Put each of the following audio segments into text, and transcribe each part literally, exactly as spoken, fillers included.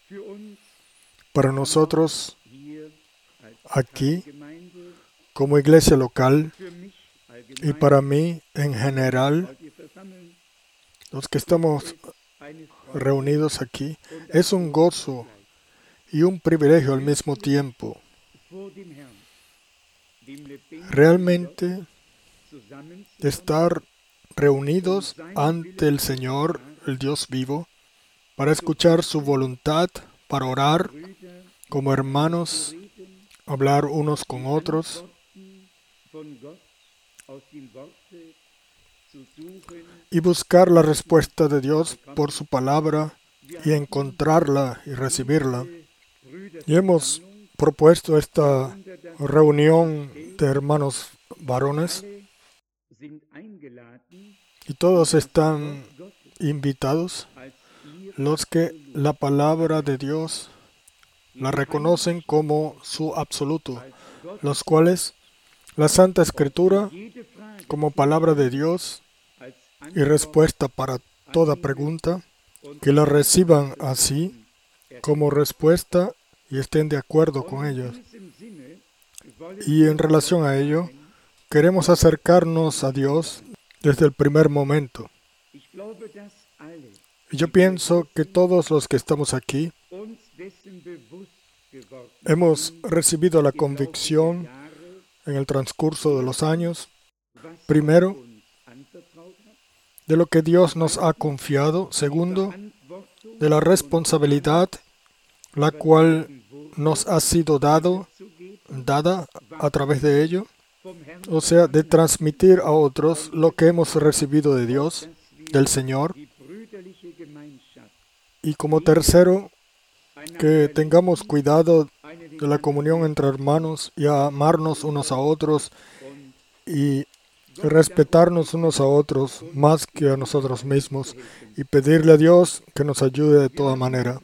Para nosotros, aquí, como iglesia local, y para mí en general, los que estamos reunidos aquí, es un gozo y un privilegio al mismo tiempo. Realmente estar reunidos ante el Señor, el Dios vivo, para escuchar su voluntad, para orar como hermanos, hablar unos con otros, y buscar la respuesta de Dios por su palabra y encontrarla y recibirla. Y hemos propuesto esta reunión de hermanos varones y todos están invitados, los que la palabra de Dios la reconocen como su absoluto, los cuales la Santa Escritura como palabra de Dios y respuesta para toda pregunta, que la reciban así como respuesta y estén de acuerdo con ellos. Y en relación a ello, queremos acercarnos a Dios desde el primer momento. Y yo pienso que todos los que estamos aquí hemos recibido la convicción en el transcurso de los años, primero, de lo que Dios nos ha confiado, segundo, de la responsabilidad la cual nos ha sido dado, dada a través de ello, o sea, de transmitir a otros lo que hemos recibido de Dios, del Señor, y como tercero, que tengamos cuidado de la comunión entre hermanos y a amarnos unos a otros y respetarnos unos a otros más que a nosotros mismos y pedirle a Dios que nos ayude de toda manera.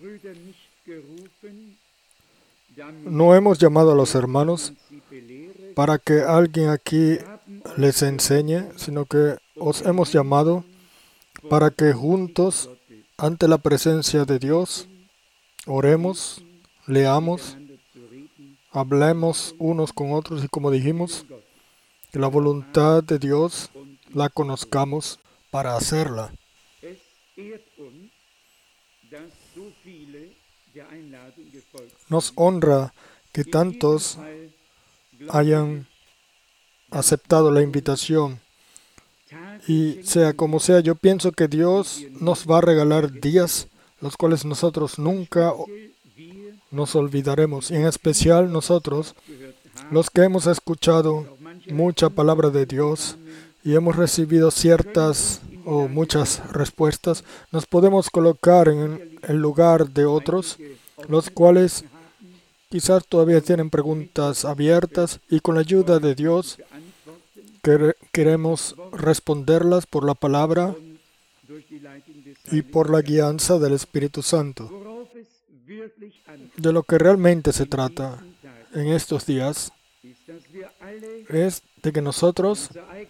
No hemos llamado a los hermanos para que alguien aquí les enseñe, sino que os hemos llamado para que juntos, ante la presencia de Dios, oremos, leamos, hablemos unos con otros y, como dijimos, que la voluntad de Dios la conozcamos para hacerla. Nos honra que tantos hayan aceptado la invitación. Y sea como sea, yo pienso que Dios nos va a regalar días los cuales nosotros nunca nos olvidaremos. Y en especial nosotros, los que hemos escuchado mucha palabra de Dios y hemos recibido ciertas o muchas respuestas, nos podemos colocar en el lugar de otros, los cuales quizás todavía tienen preguntas abiertas y con la ayuda de Dios queremos responderlas por la palabra y por la guianza del Espíritu Santo. De lo que realmente se trata en estos días es de que nosotros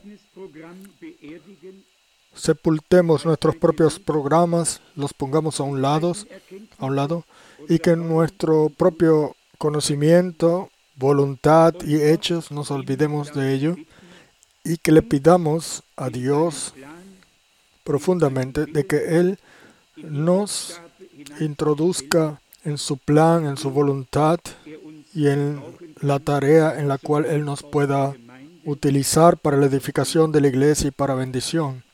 sepultemos nuestros propios programas, los pongamos a un lado, a un lado, y que nuestro propio conocimiento, voluntad y hechos nos olvidemos de ello, y que le pidamos a Dios profundamente de que Él nos introduzca en su plan, en su voluntad y en la tarea en la cual Él nos pueda utilizar para la edificación de la iglesia y para bendición.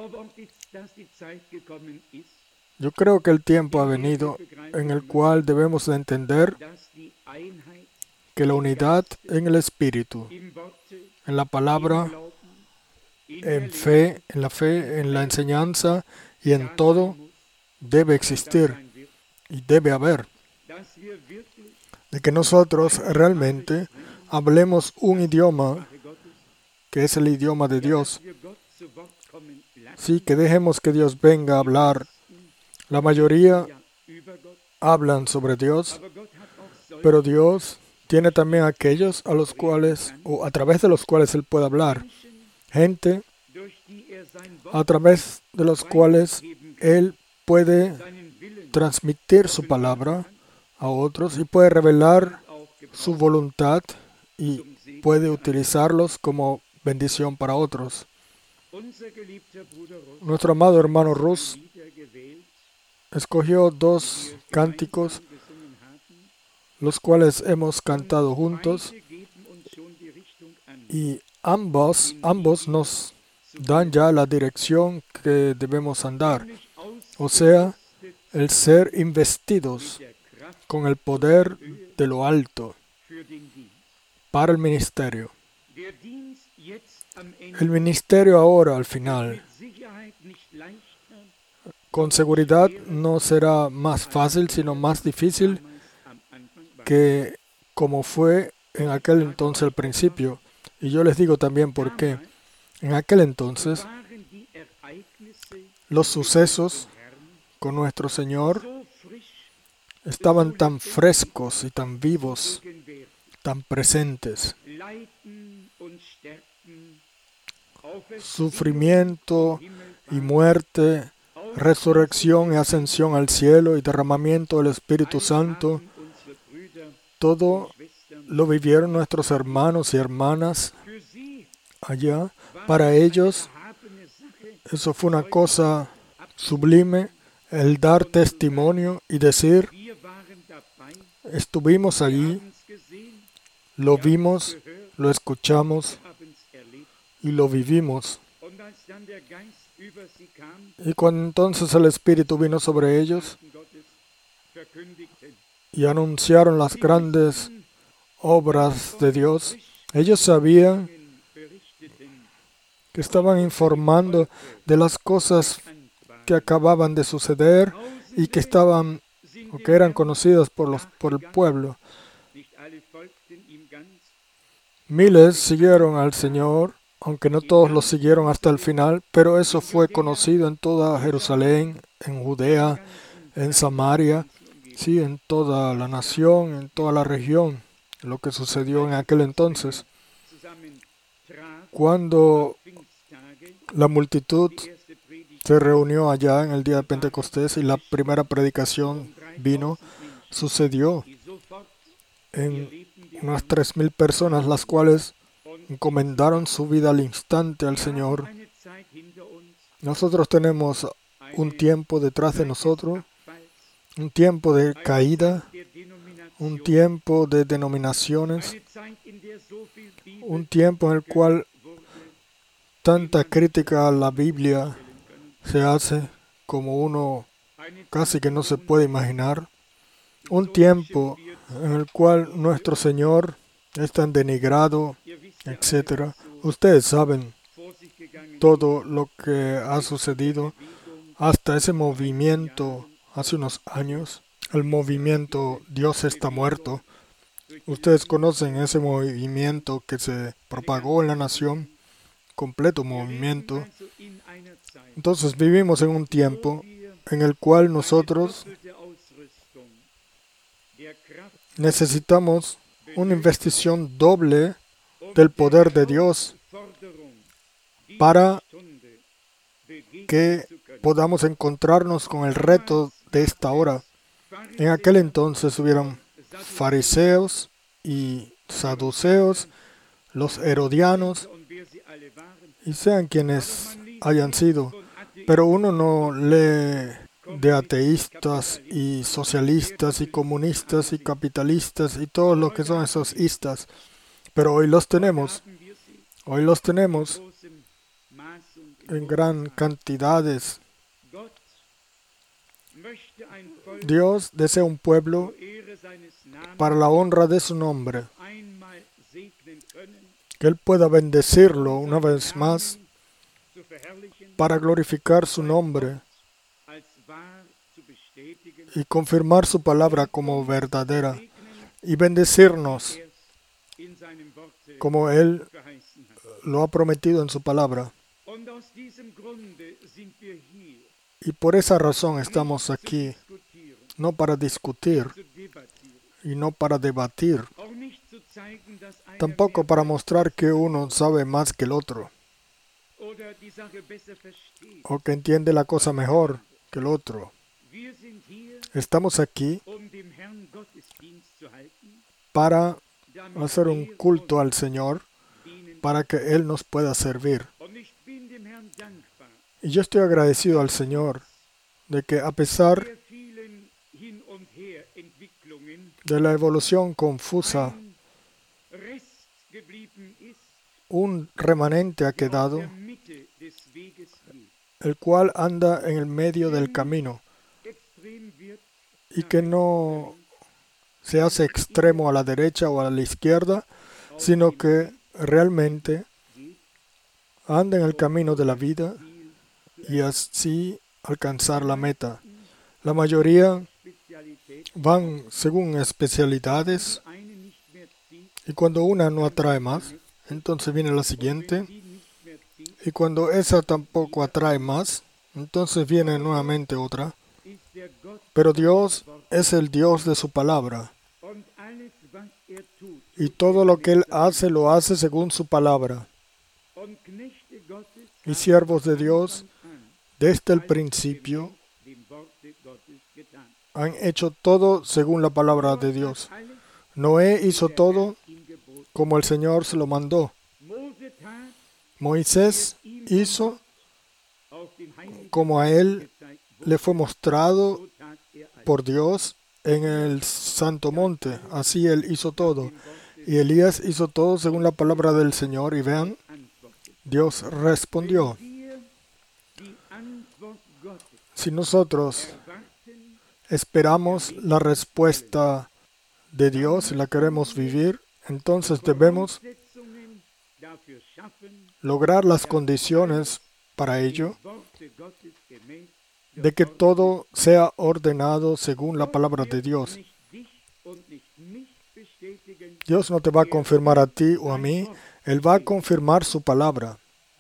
Yo creo que el tiempo ha venido en el cual debemos de entender que la unidad en el Espíritu, en la palabra, en fe, en la fe, en la enseñanza y en todo debe existir y debe haber. De que nosotros realmente hablemos un idioma que es el idioma de Dios. Sí, que dejemos que Dios venga a hablar. La mayoría hablan sobre Dios, pero Dios tiene también aquellos a los cuales, o a través de los cuales Él puede hablar. Gente a través de los cuales Él puede transmitir su palabra a otros y puede revelar su voluntad y puede utilizarlos como bendición para otros. Nuestro amado hermano Rus escogió dos cánticos, los cuales hemos cantado juntos, y ambos, ambos nos dan ya la dirección que debemos andar, o sea, el ser investidos con el poder de lo alto para el ministerio. El ministerio ahora, al final, con seguridad no será más fácil, sino más difícil que como fue en aquel entonces al principio. Y yo les digo también por qué. En aquel entonces, los sucesos con nuestro Señor estaban tan frescos y tan vivos, tan presentes. Sufrimiento y muerte, resurrección y ascensión al cielo y derramamiento del Espíritu Santo, todo lo vivieron nuestros hermanos y hermanas allá. Para ellos, eso fue una cosa sublime, el dar testimonio y decir, estuvimos allí, lo vimos, lo escuchamos y lo vivimos. Y cuando entonces el Espíritu vino sobre ellos y anunciaron las grandes obras de Dios, ellos sabían que estaban informando de las cosas que acababan de suceder y que estaban o que eran conocidas por los por el pueblo. Miles siguieron al Señor, aunque no todos lo siguieron hasta el final, pero eso fue conocido en toda Jerusalén, en Judea, en Samaria, sí, en toda la nación, en toda la región, lo que sucedió en aquel entonces. Cuando la multitud se reunió allá en el día de Pentecostés y la primera predicación vino, sucedió en unas tres mil personas, las cuales encomendaron su vida al instante al Señor. Nosotros tenemos un tiempo detrás de nosotros, un tiempo de caída, un tiempo de denominaciones, un tiempo en el cual tanta crítica a la Biblia se hace como uno casi que no se puede imaginar. Un tiempo en el cual nuestro Señor es tan denigrado, etcétera. Ustedes saben todo lo que ha sucedido hasta ese movimiento hace unos años, el movimiento Dios está muerto. Ustedes conocen ese movimiento que se propagó en la nación, completo movimiento. Entonces vivimos en un tiempo en el cual nosotros necesitamos una investición doble del poder de Dios para que podamos encontrarnos con el reto de esta hora. En aquel entonces hubieron fariseos y saduceos, los herodianos, y sean quienes hayan sido, pero uno no lee de ateístas y socialistas y comunistas y capitalistas y todos los que son esos istas, pero hoy los tenemos, hoy los tenemos en gran cantidades. Dios desea un pueblo para la honra de su nombre, que Él pueda bendecirlo una vez más para glorificar su nombre y confirmar su palabra como verdadera y bendecirnos como Él lo ha prometido en su palabra. Y por esa razón estamos aquí, no para discutir y no para debatir, tampoco para mostrar que uno sabe más que el otro, o que entiende la cosa mejor que el otro. Estamos aquí para hacer un culto al Señor, para que Él nos pueda servir. Y yo estoy agradecido al Señor de que a pesar de la evolución confusa, un remanente ha quedado, el cual anda en el medio del camino y que no se hace extremo a la derecha o a la izquierda, sino que realmente anda en el camino de la vida y así alcanzar la meta. La mayoría van según especialidades y cuando una no atrae más, entonces viene la siguiente, y cuando esa tampoco atrae más, entonces viene nuevamente otra. Pero Dios es el Dios de su palabra, y todo lo que Él hace, lo hace según su palabra. Y siervos de Dios, desde el principio, han hecho todo según la palabra de Dios. Noé hizo todo como el Señor se lo mandó. Moisés hizo como a él le fue mostrado por Dios en el santo monte. Así él hizo todo. Y Elías hizo todo según la palabra del Señor. Y vean, Dios respondió. Si nosotros esperamos la respuesta de Dios y la queremos vivir, entonces debemos lograr las condiciones para ello, de que todo sea ordenado según la palabra de Dios. Dios no te va a confirmar a ti o a mí, Él va a confirmar su palabra.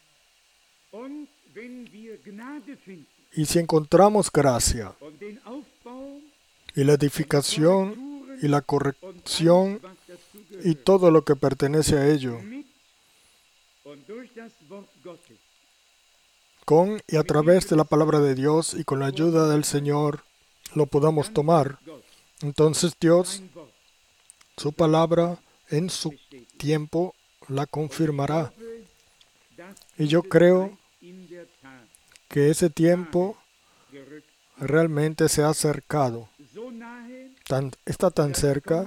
Y si encontramos gracia y la edificación y la corrección y todo lo que pertenece a ello, con y a través de la palabra de Dios y con la ayuda del Señor, lo podamos tomar, entonces Dios, su palabra, en su tiempo, la confirmará. Y yo creo que ese tiempo realmente se ha acercado. Tan, está tan cerca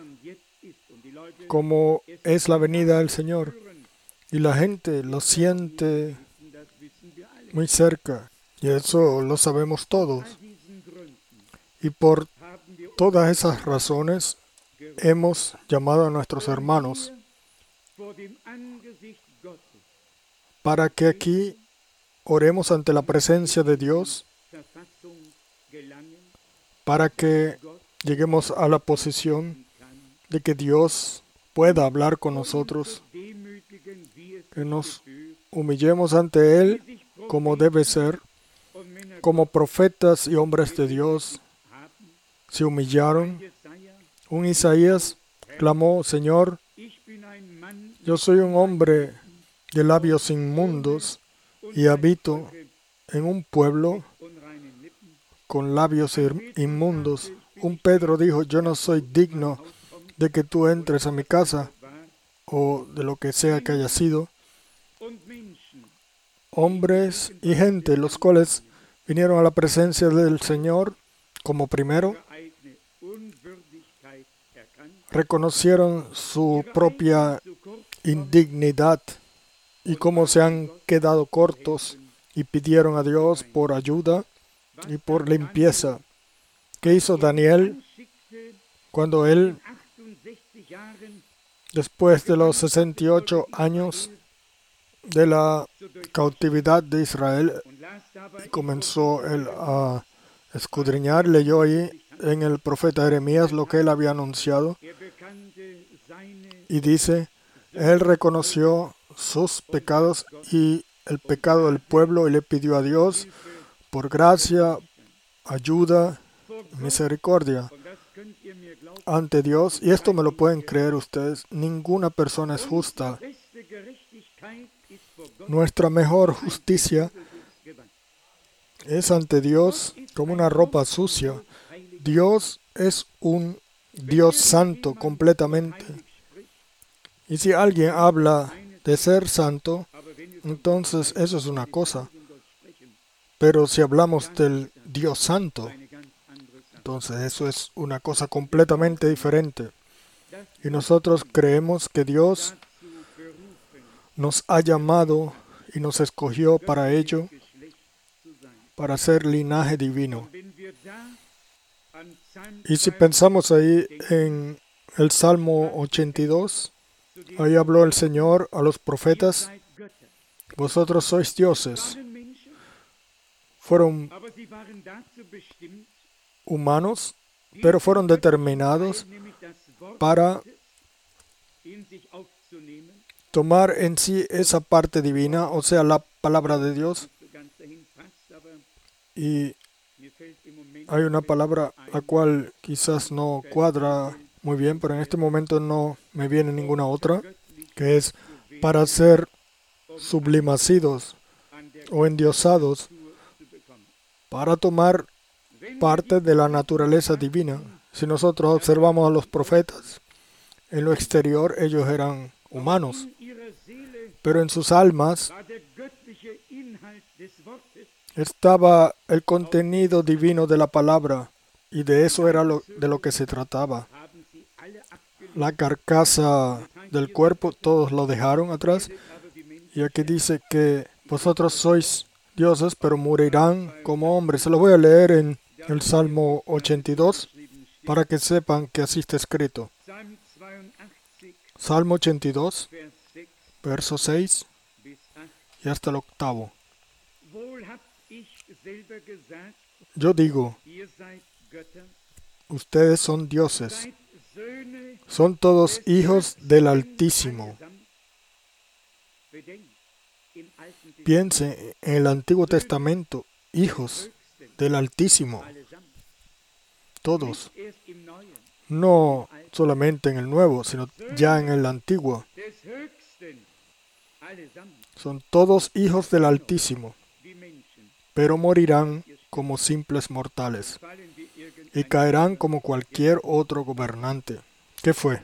como es la venida del Señor. Y la gente lo siente muy cerca. Y eso lo sabemos todos. Y por todas esas razones hemos llamado a nuestros hermanos para que aquí oremos ante la presencia de Dios, para que lleguemos a la posición de que Dios pueda hablar con nosotros, que nos humillemos ante Él como debe ser, como profetas y hombres de Dios se humillaron. Un Isaías clamó, Señor, yo soy un hombre de labios inmundos y habito en un pueblo con labios inmundos. Un Pedro dijo, yo no soy digno de que tú entres a mi casa, o de lo que sea que haya sido. Hombres y gente, los cuales vinieron a la presencia del Señor como primero, reconocieron su propia indignidad y cómo se han quedado cortos y pidieron a Dios por ayuda y por limpieza. ¿Qué hizo Daniel cuando él, después de los sesenta y ocho años de la cautividad de Israel, comenzó él a escudriñar, leyó ahí en el profeta Jeremías lo que él había anunciado y dice, él reconoció sus pecados y el pecado del pueblo y le pidió a Dios por gracia, ayuda, misericordia ante Dios. Y esto me lo pueden creer ustedes, ninguna persona es justa. Nuestra mejor justicia es ante Dios como una ropa sucia. Dios es un Dios santo completamente. Y si alguien habla de ser santo, entonces eso es una cosa. Pero si hablamos del Dios santo, entonces eso es una cosa completamente diferente. Y nosotros creemos que Dios nos ha llamado y nos escogió para ello, para ser linaje divino. Y si pensamos ahí en el Salmo ochenta y dos, ahí habló el Señor a los profetas: vosotros sois dioses. Fueron humanos, pero fueron determinados para tomar en sí esa parte divina, o sea, la palabra de Dios. Y hay una palabra la cual quizás no cuadra muy bien, pero en este momento no me viene ninguna otra, que es para ser sublimacidos o endiosados, para tomar parte de la naturaleza divina. Si nosotros observamos a los profetas, en lo exterior ellos eran humanos, pero en sus almas estaba el contenido divino de la palabra, y de eso era lo, de lo que se trataba. La carcasa del cuerpo, todos lo dejaron atrás, y aquí dice que vosotros sois dioses, pero morirán como hombres. Se lo voy a leer en el Salmo ochenta y dos, para que sepan que así está escrito. Salmo ochenta y dos, verso seis y hasta el octavo. Yo digo, ustedes son dioses, son todos hijos del Altísimo. Piense en el Antiguo Testamento, hijos del Altísimo, todos, no solamente en el Nuevo, sino ya en el Antiguo. Son todos hijos del Altísimo, pero morirán como simples mortales y caerán como cualquier otro gobernante. ¿Qué fue?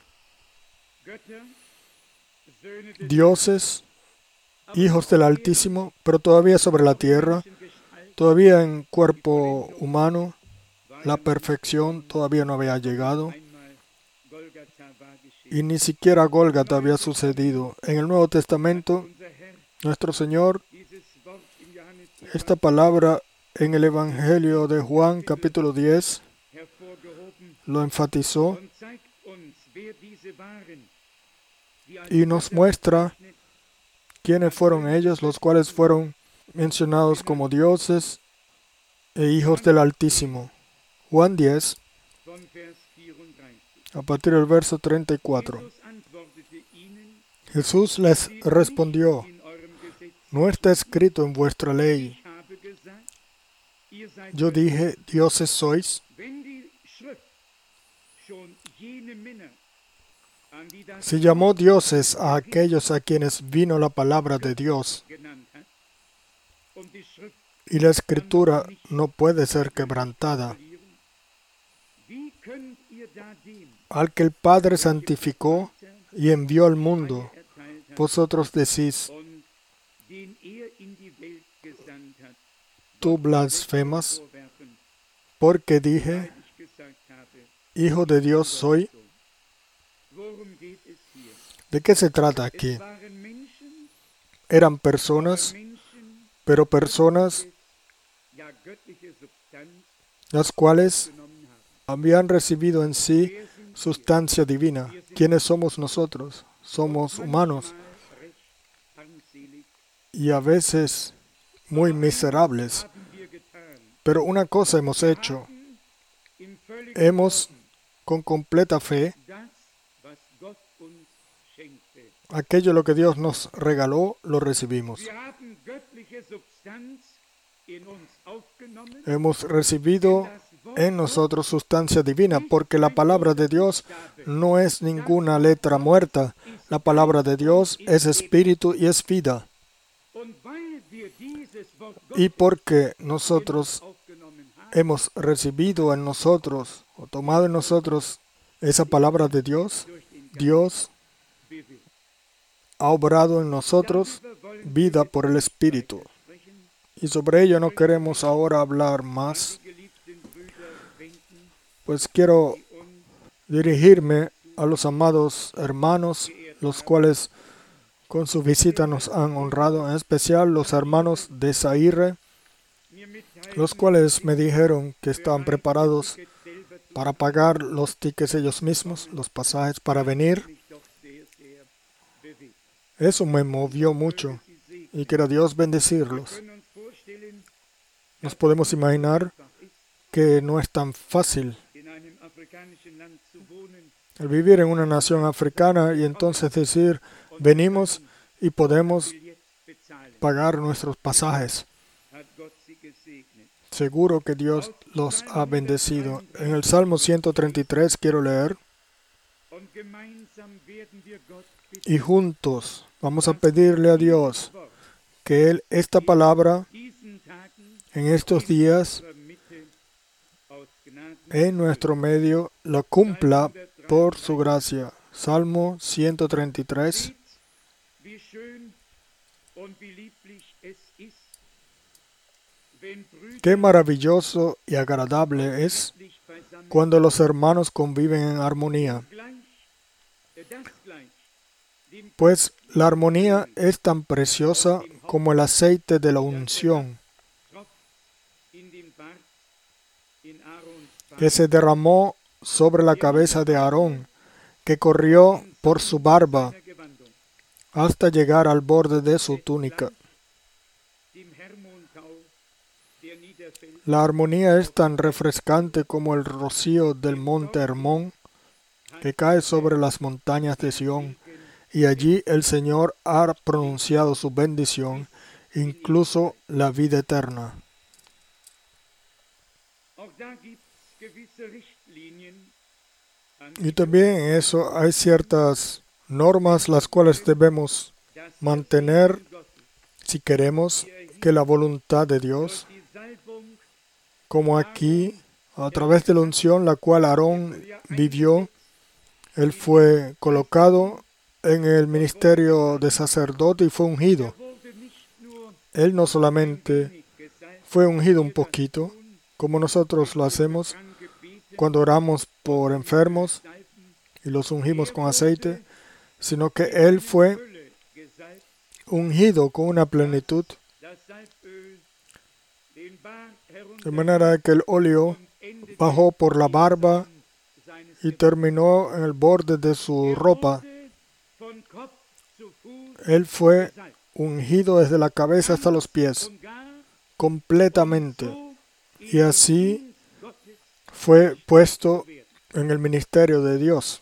Dioses, hijos del Altísimo, pero todavía sobre la tierra, todavía en cuerpo humano. La perfección todavía no había llegado, y ni siquiera Gólgata había sucedido. En el Nuevo Testamento, nuestro Señor, esta palabra en el Evangelio de Juan, capítulo diez, lo enfatizó y nos muestra quiénes fueron ellos, los cuales fueron mencionados como dioses e hijos del Altísimo. Juan diez, a partir del verso treinta y cuatro. Jesús les respondió: ¿no está escrito en vuestra ley? Yo dije, dioses sois. Si llamó dioses a aquellos a quienes vino la palabra de Dios, y la Escritura no puede ser quebrantada, al que el Padre santificó y envió al mundo, vosotros decís, tú blasfemas, porque dije, Hijo de Dios soy. ¿De qué se trata aquí? Eran personas, pero personas las cuales habían recibido en sí sustancia divina. ¿Quiénes somos nosotros? Somos humanos y a veces muy miserables. Pero una cosa hemos hecho. Hemos, con completa fe, aquello lo que Dios nos regaló, lo recibimos. Hemos recibido en nosotros sustancia divina, porque la palabra de Dios no es ninguna letra muerta. La palabra de Dios es espíritu y es vida. Y porque nosotros hemos recibido en nosotros, o tomado en nosotros esa palabra de Dios, Dios ha obrado en nosotros vida por el Espíritu. Y sobre ello no queremos ahora hablar más, pues quiero dirigirme a los amados hermanos, los cuales con su visita nos han honrado, en especial los hermanos de Zaire, los cuales me dijeron que estaban preparados para pagar los tickets ellos mismos, los pasajes para venir. Eso me movió mucho y quiera Dios bendecirlos. Nos podemos imaginar que no es tan fácil el vivir en una nación africana y entonces decir, venimos y podemos pagar nuestros pasajes. Seguro que Dios los ha bendecido. En el Salmo ciento treinta y tres quiero leer. Y juntos vamos a pedirle a Dios que Él esta palabra en estos días en nuestro medio la cumpla por su gracia. Salmo ciento treinta y tres. Qué maravilloso y agradable es cuando los hermanos conviven en armonía. Pues la armonía es tan preciosa como el aceite de la unción que se derramó sobre la cabeza de Aarón, que corrió por su barba hasta llegar al borde de su túnica. La armonía es tan refrescante como el rocío del monte Hermón, que cae sobre las montañas de Sión, y allí el Señor ha pronunciado su bendición, incluso la vida eterna. Y también en eso hay ciertas normas las cuales debemos mantener si queremos que la voluntad de Dios, como aquí, a través de la unción la cual Aarón vivió, él fue colocado en el ministerio de sacerdote y fue ungido. Él no solamente fue ungido un poquito, como nosotros lo hacemos cuando oramos por enfermos y los ungimos con aceite, sino que Él fue ungido con una plenitud, de manera que el óleo bajó por la barba y terminó en el borde de su ropa. Él fue ungido desde la cabeza hasta los pies, completamente, y así fue puesto en el ministerio de Dios.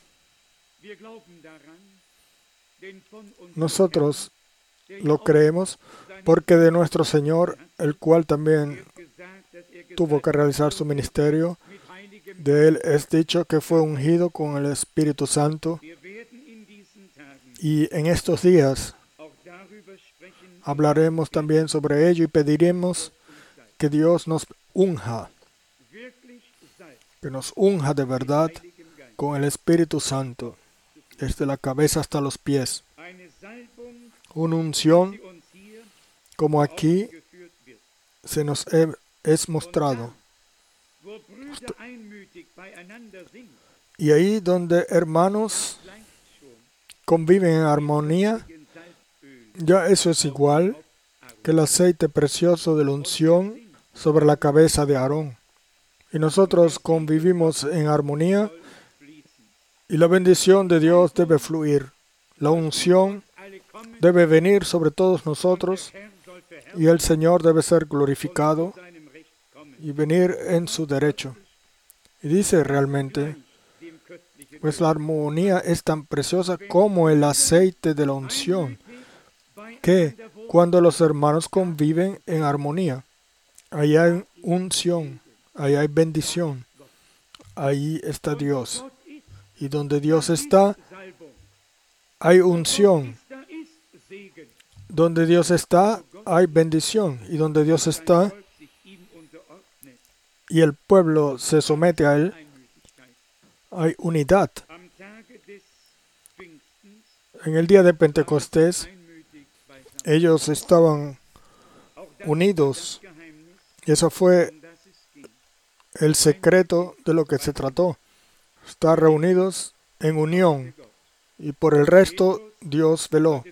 Nosotros lo creemos porque de nuestro Señor, el cual también tuvo que realizar su ministerio, de Él es dicho que fue ungido con el Espíritu Santo. Y en estos días hablaremos también sobre ello y pediremos que Dios nos unja, que nos unja de verdad con el Espíritu Santo, desde la cabeza hasta los pies. Una unción como aquí se nos es mostrado. Y ahí donde hermanos conviven en armonía, ya eso es igual que el aceite precioso de la unción sobre la cabeza de Aarón. Y nosotros convivimos en armonía y la bendición de Dios debe fluir. La unción debe venir sobre todos nosotros y el Señor debe ser glorificado y venir en su derecho. Y dice realmente, pues la armonía es tan preciosa como el aceite de la unción, que cuando los hermanos conviven en armonía, ahí hay unción, ahí hay bendición, ahí está Dios. Y donde Dios está, hay unción. Donde Dios está, hay bendición. Y donde Dios está, y el pueblo se somete a Él, hay unidad. En el día de Pentecostés, ellos estaban unidos. Y eso fue el secreto de lo que se trató. Estar reunidos en unión. Y por el resto, Dios veló.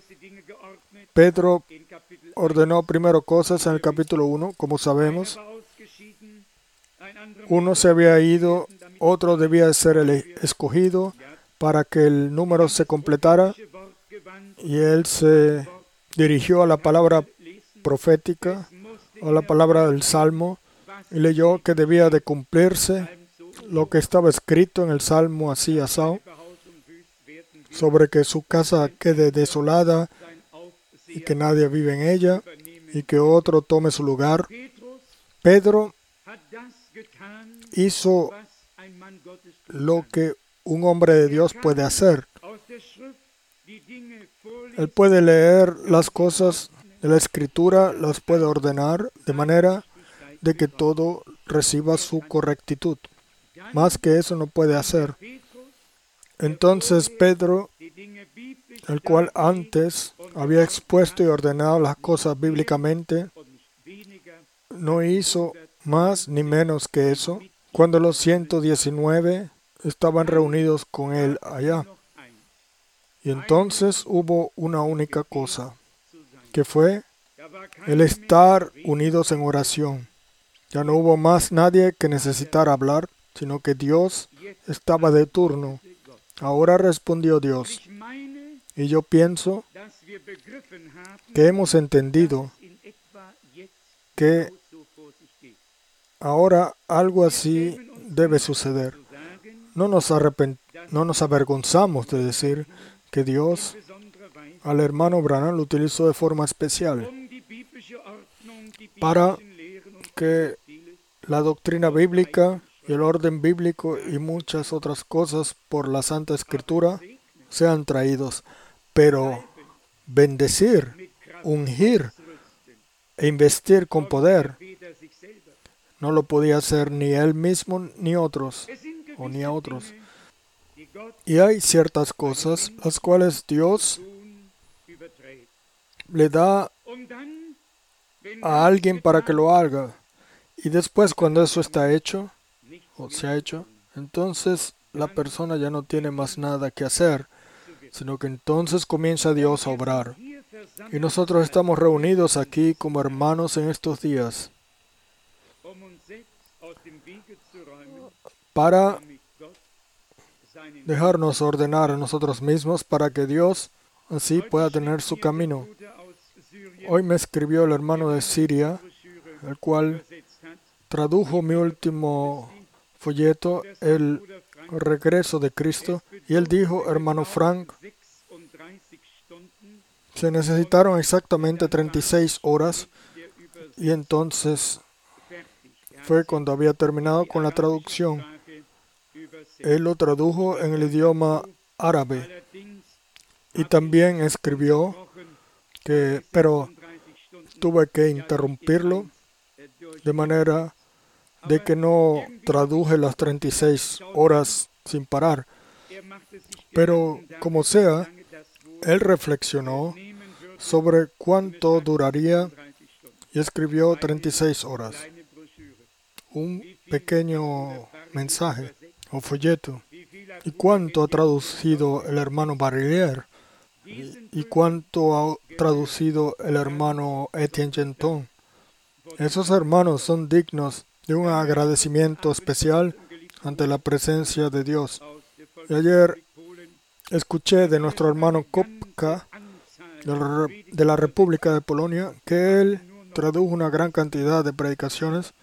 Pedro ordenó primero cosas en el capítulo uno, como sabemos. Uno se había ido, otro debía ser el escogido para que el número se completara. Y él se dirigió a la palabra profética, a la palabra del Salmo, y leyó que debía de cumplirse lo que estaba escrito en el Salmo así asado, sobre que su casa quede desolada y que nadie vive en ella y que otro tome su lugar. Pedro hizo lo que un hombre de Dios puede hacer. Él puede leer las cosas de la Escritura, las puede ordenar de manera de que todo reciba su correctitud. Más que eso no puede hacer. Entonces Pedro, el cual antes había expuesto y ordenado las cosas bíblicamente, no hizo más ni menos que eso cuando los ciento diecinueve estaban reunidos con él allá. Y entonces hubo una única cosa, que fue el estar unidos en oración. Ya no hubo más nadie que necesitara hablar, sino que Dios estaba de turno. Ahora respondió Dios. Y yo pienso que hemos entendido que ahora algo así debe suceder. No nos, arrepent- no nos avergonzamos de decir que Dios al hermano Branham lo utilizó de forma especial para que la doctrina bíblica y el orden bíblico y muchas otras cosas por la Santa Escritura sean traídos. Pero bendecir, ungir e investir con poder no lo podía hacer ni él mismo ni otros, o ni a otros. Y hay ciertas cosas las cuales Dios le da a alguien para que lo haga. Y después, cuando eso está hecho, o se ha hecho, entonces la persona ya no tiene más nada que hacer, sino que entonces comienza Dios a obrar. Y nosotros estamos reunidos aquí como hermanos en estos días para dejarnos ordenar a nosotros mismos para que Dios así pueda tener su camino. Hoy me escribió el hermano de Siria, el cual tradujo mi último folleto, El regreso de Cristo, y él dijo, hermano Frank, se necesitaron exactamente treinta y seis horas, y entonces fue cuando había terminado con la traducción. Él lo tradujo en el idioma árabe y también escribió que, pero tuve que interrumpirlo de manera de que no traduje las treinta y seis horas sin parar. Pero como sea, él reflexionó sobre cuánto duraría y escribió treinta y seis horas. Un pequeño mensaje o folleto. ¿Y cuánto ha traducido el hermano Barrier? ¿Y cuánto ha traducido el hermano Etienne Genton? Esos hermanos son dignos de un agradecimiento especial ante la presencia de Dios. Y ayer escuché de nuestro hermano Kopka de la República de Polonia que él tradujo una gran cantidad de predicaciones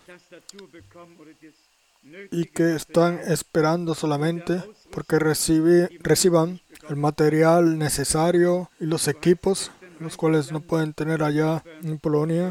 y que están esperando solamente porque recibi, reciban el material necesario y los equipos, los cuales no pueden tener allá en Polonia,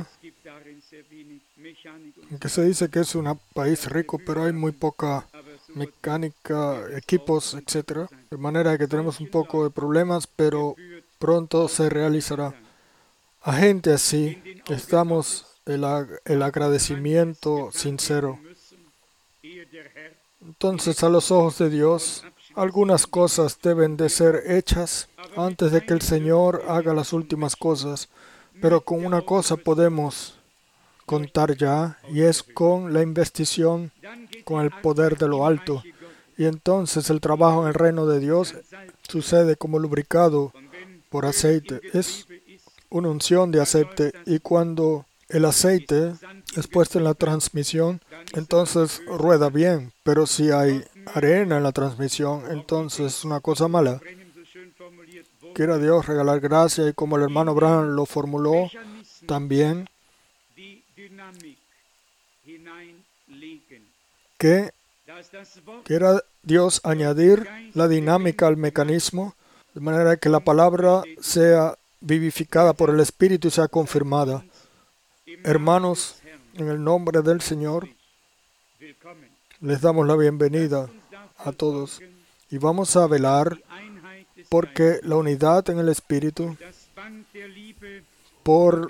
que se dice que es un país rico, pero hay muy poca mecánica, equipos, etcétera. De manera que tenemos un poco de problemas, pero pronto se realizará. A gente así, estamos el, el agradecimiento sincero. Entonces, a los ojos de Dios, algunas cosas deben de ser hechas antes de que el Señor haga las últimas cosas. Pero con una cosa podemos contar ya, y es con la investición, con el poder de lo alto. Y entonces el trabajo en el reino de Dios sucede como lubricado por aceite. Es una unción de aceite, y cuando el aceite es puesto en la transmisión, entonces rueda bien. Pero si hay arena en la transmisión, entonces es una cosa mala. Quiera Dios regalar gracia, y como el hermano Branham lo formuló también, que quiera Dios añadir la dinámica al mecanismo, de manera que la palabra sea vivificada por el Espíritu y sea confirmada. Hermanos, en el nombre del Señor, les damos la bienvenida a todos y vamos a velar porque la unidad en el Espíritu, por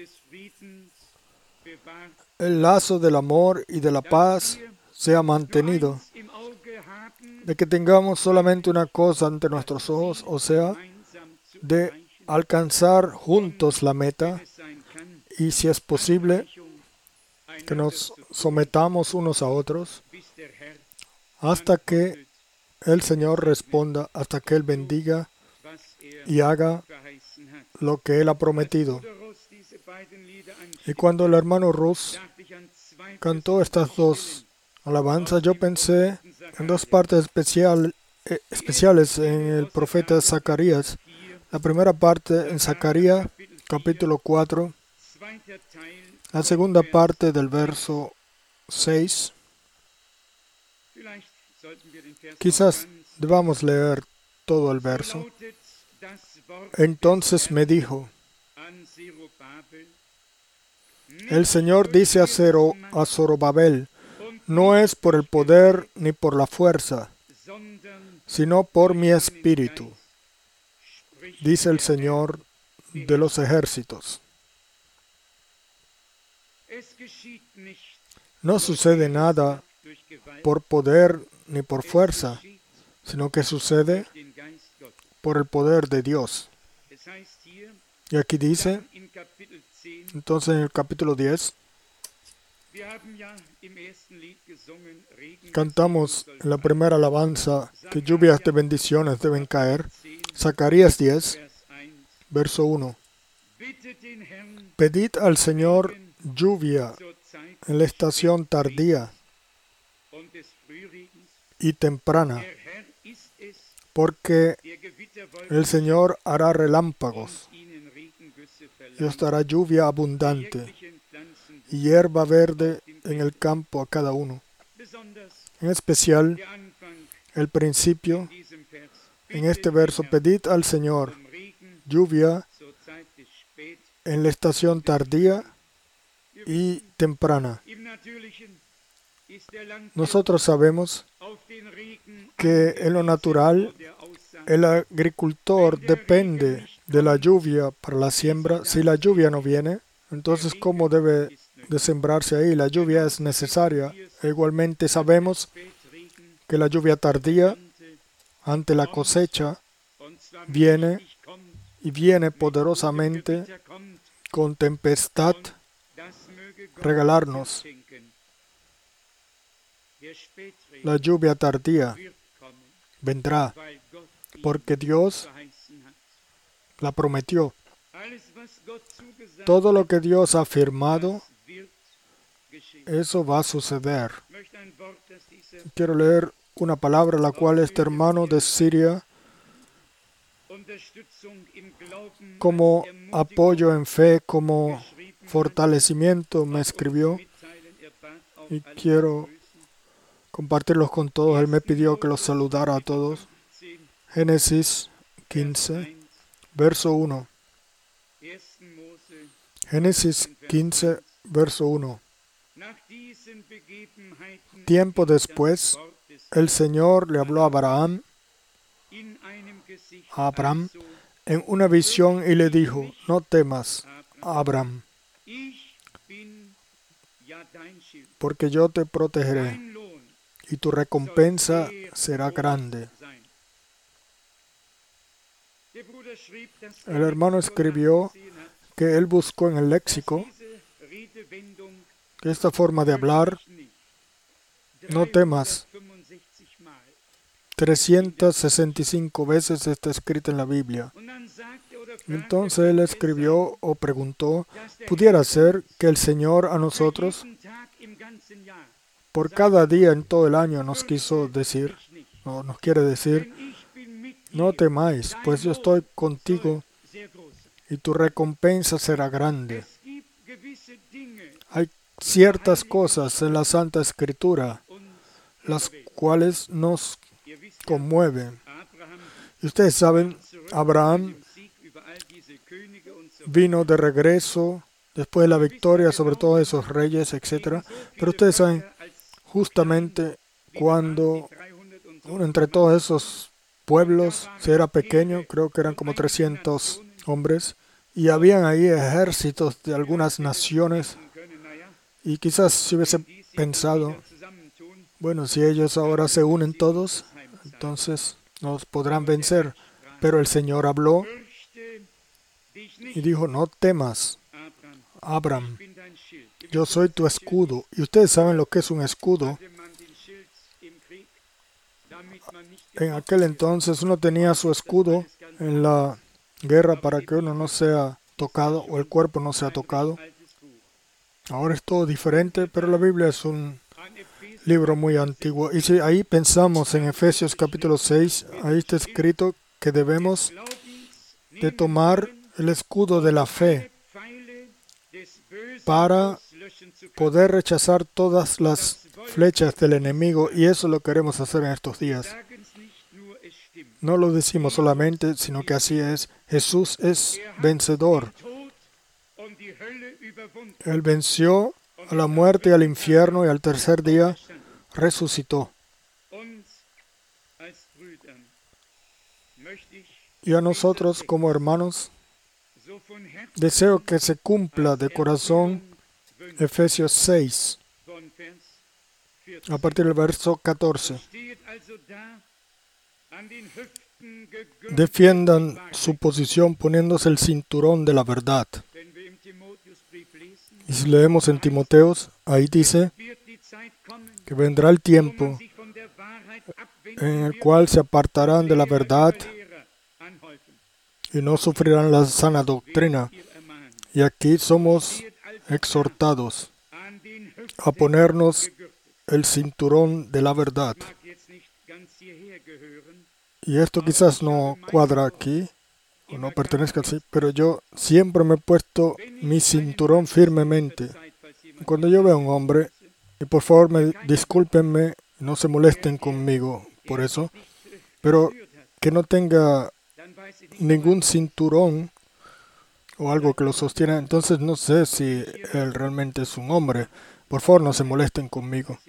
el lazo del amor y de la paz, sea mantenido, de que tengamos solamente una cosa ante nuestros ojos, o sea, de alcanzar juntos la meta, y si es posible, que nos sometamos unos a otros hasta que el Señor responda, hasta que Él bendiga y haga lo que Él ha prometido. Y cuando el hermano Rus cantó estas dos alabanzas, yo pensé en dos partes especial, eh, especiales en el profeta Zacarías. La primera parte en Zacarías, capítulo cuatro, la segunda parte del verso seis. Quizás debamos leer todo el verso. Entonces me dijo, el Señor dice a, Zero, a Zorobabel, no es por el poder ni por la fuerza, sino por mi espíritu, dice el Señor de los ejércitos. No sucede nada por poder ni por fuerza, sino que sucede por el poder de Dios. Y aquí dice, entonces en el capítulo diez, cantamos en la primera alabanza que lluvias de bendiciones deben caer. Zacarías diez, verso uno. Pedid al Señor lluvia en la estación tardía y temprana, porque el Señor hará relámpagos y os dará lluvia abundante y hierba verde en el campo a cada uno. En especial, el principio en este verso, pedid al Señor lluvia en la estación tardía y temprana. Nosotros sabemos que en lo natural el agricultor depende de la lluvia para la siembra. Si la lluvia no viene, entonces ¿cómo debe de sembrarse ahí? La lluvia es necesaria. E igualmente sabemos que la lluvia tardía ante la cosecha viene y viene poderosamente con tempestad regalarnos. La lluvia tardía vendrá porque Dios la prometió. Todo lo que Dios ha afirmado, eso va a suceder. Quiero leer una palabra la cual este hermano de Siria, como apoyo en fe, como fortalecimiento, me escribió y quiero compartirlos con todos. Él me pidió que los saludara a todos. Génesis quince, verso uno. Génesis quince, verso uno. Tiempo después, el Señor le habló a Abraham, a Abraham en una visión y le dijo, no temas, Abraham, porque yo te protegeré y tu recompensa será grande. El hermano escribió que él buscó en el léxico que esta forma de hablar, no temas, trescientas sesenta y cinco veces está escrita en la Biblia. Entonces él escribió o preguntó, ¿pudiera ser que el Señor a nosotros, por cada día en todo el año, nos quiso decir, o nos quiere decir, no temáis, pues yo estoy contigo y tu recompensa será grande? Hay ciertas cosas en la Santa Escritura, las cuales nos conmueven. Y ustedes saben, Abraham vino de regreso después de la victoria sobre todos esos reyes, etcétera. Pero ustedes saben, justamente cuando uno entre todos esos pueblos, si era pequeño, creo que eran como trescientos hombres, y habían ahí ejércitos de algunas naciones, y quizás si hubiese pensado, bueno, si ellos ahora se unen todos, entonces nos podrán vencer. Pero el Señor habló y dijo, no temas, Abraham, yo soy tu escudo. Y ustedes saben lo que es un escudo. En aquel entonces uno tenía su escudo en la guerra para que uno no sea tocado o el cuerpo no sea tocado. Ahora es todo diferente, pero la Biblia es un libro muy antiguo. Y si ahí pensamos en Efesios capítulo seis, ahí está escrito que debemos de tomar el escudo de la fe para poder rechazar todas las flechas del enemigo, y eso lo queremos hacer en estos días. No lo decimos solamente, sino que así es. Jesús es vencedor. Él venció a la muerte y al infierno y al tercer día resucitó. Y a nosotros como hermanos, deseo que se cumpla de corazón Efesios seis, a partir del verso catorce. Defiendan su posición poniéndose el cinturón de la verdad. Y si leemos en Timoteos, ahí dice que vendrá el tiempo en el cual se apartarán de la verdad y no sufrirán la sana doctrina. Y aquí somos exhortados a ponernos el cinturón de la verdad. Y esto quizás no cuadra aquí, o no pertenezca así, pero yo siempre me he puesto mi cinturón firmemente. Cuando yo veo a un hombre, y por favor me discúlpenme, no se molesten conmigo por eso, pero que no tenga ningún cinturón o algo que lo sostiene, entonces no sé si él realmente es un hombre. Por favor, no se molesten conmigo.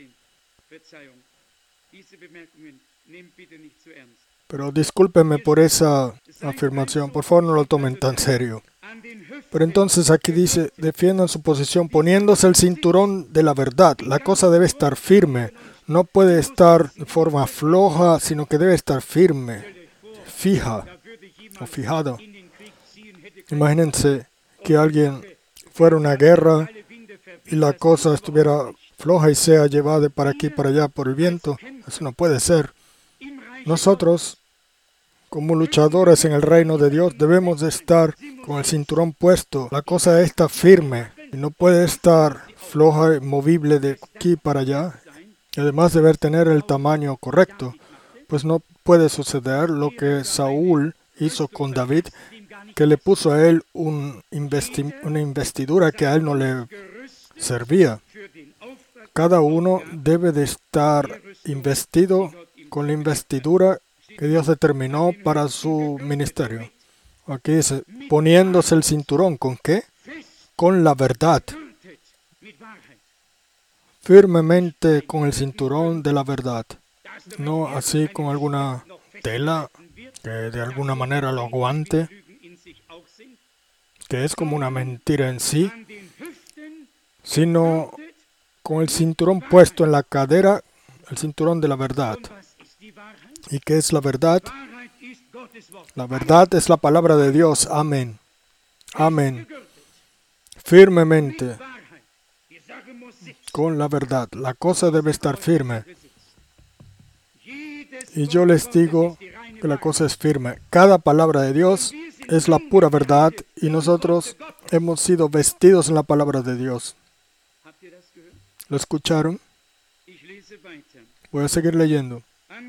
Pero discúlpenme por esa afirmación. Por favor, no lo tomen tan serio. Pero entonces aquí dice, defiendan su posición poniéndose el cinturón de la verdad. La cosa debe estar firme. No puede estar de forma floja, sino que debe estar firme, fija o fijado. Imagínense que alguien fuera a una guerra y la cosa estuviera floja y sea llevada para aquí y para allá por el viento. Eso no puede ser. Nosotros, como luchadores en el reino de Dios, debemos de estar con el cinturón puesto. La cosa está firme y no puede estar floja y movible de aquí para allá. Y además debe tener el tamaño correcto, pues no puede suceder lo que Saúl hizo con David, que le puso a él un investi- una investidura que a él no le servía. Cada uno debe de estar investido con la investidura que Dios determinó para su ministerio. Aquí dice, poniéndose el cinturón, ¿con qué? Con la verdad. Firmemente con el cinturón de la verdad. No así con alguna tela que de alguna manera lo aguante, que es como una mentira en sí, sino con el cinturón puesto en la cadera, el cinturón de la verdad. ¿Y qué es la verdad? La verdad es la palabra de Dios. Amén. Amén. Firmemente con la verdad. La cosa debe estar firme. Y yo les digo que la cosa es firme. Cada palabra de Dios es la pura verdad y nosotros hemos sido vestidos en la palabra de Dios. ¿Lo escucharon? Voy a seguir leyendo.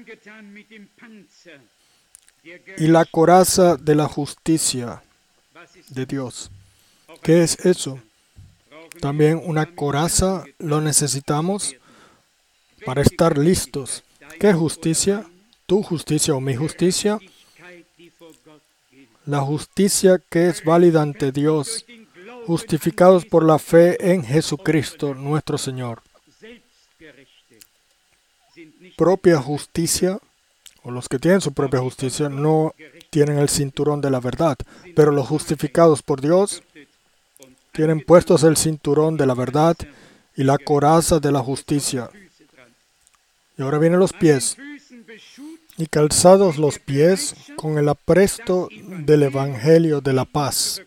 Y la coraza de la justicia de Dios. ¿Qué es eso? También una coraza lo necesitamos para estar listos. ¿Qué justicia? ¿Tu justicia o mi justicia? La justicia que es válida ante Dios, justificados por la fe en Jesucristo nuestro Señor. Propia justicia, o los que tienen su propia justicia, no tienen el cinturón de la verdad, pero los justificados por Dios tienen puestos el cinturón de la verdad y la coraza de la justicia. Y ahora vienen los pies. Y calzados los pies con el apresto del Evangelio de la paz.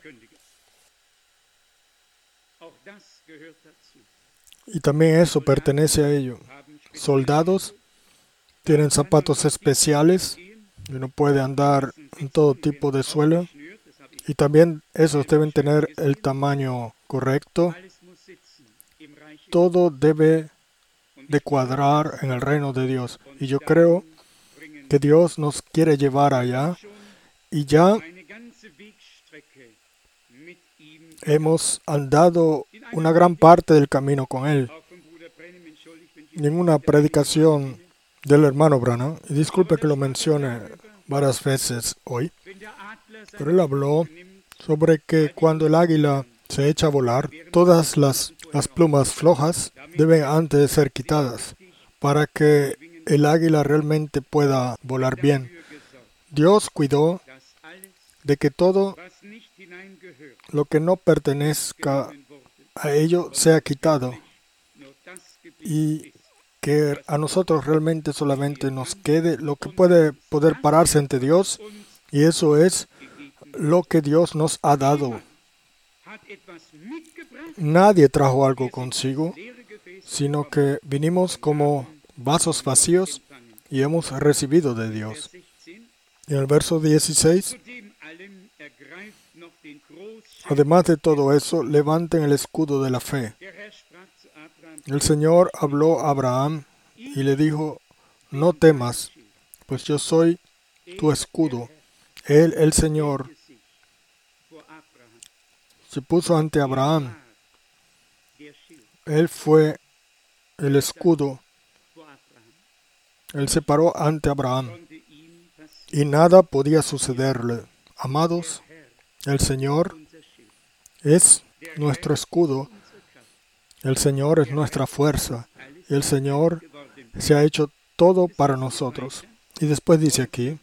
Y también eso pertenece a ello. Soldados tienen zapatos especiales y no puede andar en todo tipo de suelo. Y también esos deben tener el tamaño correcto. Todo debe de cuadrar en el reino de Dios. Y yo creo que Dios nos quiere llevar allá. Y ya hemos andado una gran parte del camino con Él. Y en una predicación del hermano Branham, y disculpe que lo mencione varias veces hoy, pero él habló sobre que cuando el águila se echa a volar, todas las, las plumas flojas deben antes ser quitadas para que el águila realmente pueda volar bien. Dios cuidó de que todo lo que no pertenezca a ello sea quitado y que a nosotros realmente solamente nos quede lo que puede poder pararse ante Dios, y eso es lo que Dios nos ha dado. Nadie trajo algo consigo, sino que vinimos como vasos vacíos y hemos recibido de Dios. En el verso dieciséis, además de todo eso, levanten el escudo de la fe. El Señor habló a Abraham y le dijo, no temas, pues yo soy tu escudo. Él, el Señor, se puso ante Abraham. Él fue el escudo. Él se paró ante Abraham. Y nada podía sucederle. Amados, el Señor es nuestro escudo. El Señor es nuestra fuerza. El Señor se ha hecho todo para nosotros. Y después dice aquí,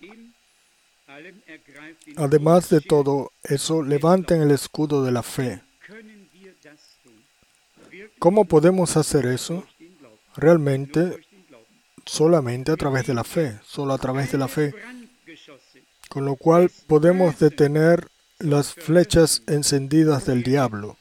además de todo eso, levanten el escudo de la fe. ¿Cómo podemos hacer eso? Realmente, solamente a través de la fe, solo a través de la fe. Con lo cual podemos detener las flechas encendidas del diablo.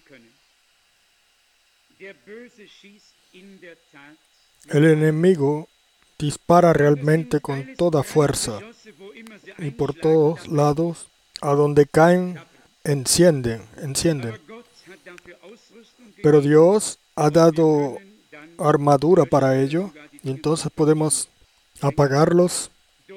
El enemigo dispara realmente con toda fuerza y por todos lados, a donde caen, encienden, encienden. Pero Dios ha dado armadura para ello y entonces podemos apagarlos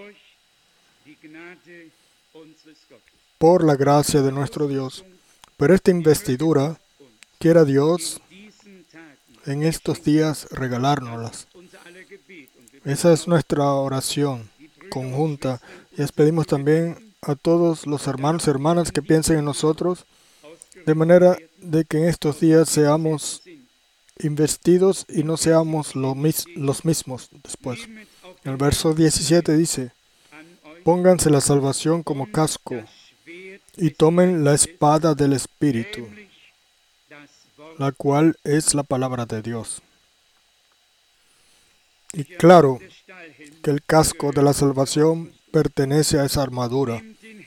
por la gracia de nuestro Dios. Pero esta investidura, quiera Dios en estos días regalárnoslas. Esa es nuestra oración conjunta. Y les pedimos también a todos los hermanos y hermanas que piensen en nosotros, de manera de que en estos días seamos investidos y no seamos lo mis, los mismos después. El verso diecisiete dice, pónganse la salvación como casco y tomen la espada del Espíritu, la cual es la palabra de Dios. Y claro que el casco de la salvación pertenece a esa armadura.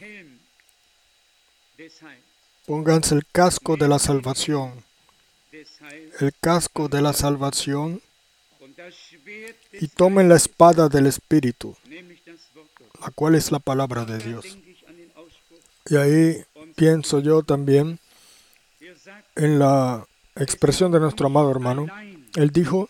Pónganse el casco de la salvación. El casco de la salvación y tomen la espada del Espíritu, la cual es la palabra de Dios. Y ahí pienso yo también en la expresión de nuestro amado hermano. Él dijo,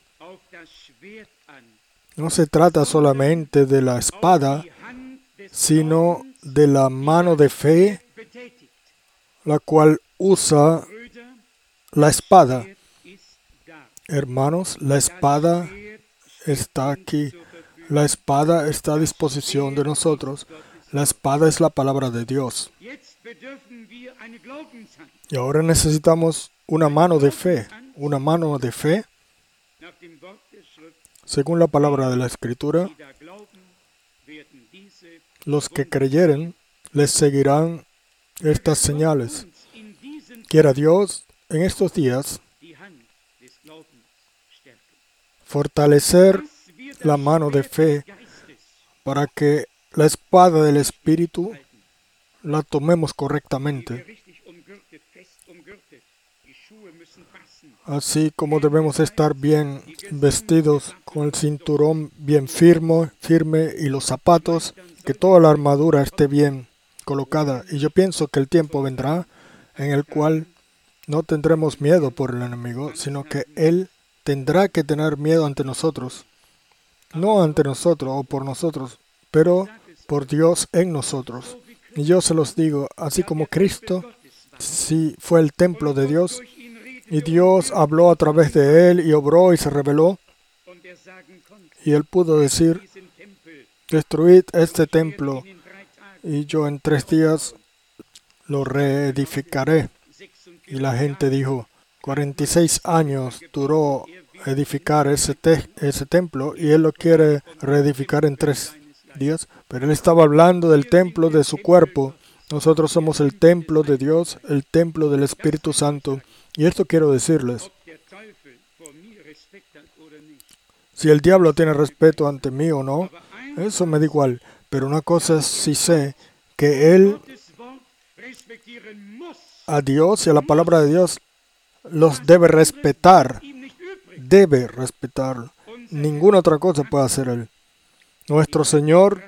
no se trata solamente de la espada, sino de la mano de fe, la cual usa la espada. Hermanos, la espada está aquí. La espada está a disposición de nosotros. La espada es la palabra de Dios. Y ahora necesitamos una mano de fe. Una mano de fe, según la palabra de la Escritura. Los que creyeren, les seguirán estas señales. Quiera Dios en estos días fortalecer la mano de fe para que la espada del Espíritu la tomemos correctamente. Así como debemos estar bien vestidos con el cinturón bien firme, firme y los zapatos, que toda la armadura esté bien colocada. Y yo pienso que el tiempo vendrá en el cual no tendremos miedo por el enemigo, sino que él tendrá que tener miedo ante nosotros. No ante nosotros o por nosotros, pero por Dios en nosotros. Y yo se los digo, así como Cristo sí fue el templo de Dios, y Dios habló a través de él y obró y se reveló, y él pudo decir, destruid este templo, y yo en tres días lo reedificaré. Y la gente dijo, cuarenta y seis años duró edificar ese, te ese templo, y él lo quiere reedificar en tres días. Pero él estaba hablando del templo de su cuerpo. Nosotros somos el templo de Dios, el templo del Espíritu Santo. Y esto quiero decirles. Si el diablo tiene respeto ante mí o no, eso me da igual. Pero una cosa es si sé que él, a Dios y a la palabra de Dios, los debe respetar. Debe respetarlo. Ninguna otra cosa puede hacer él. Nuestro Señor,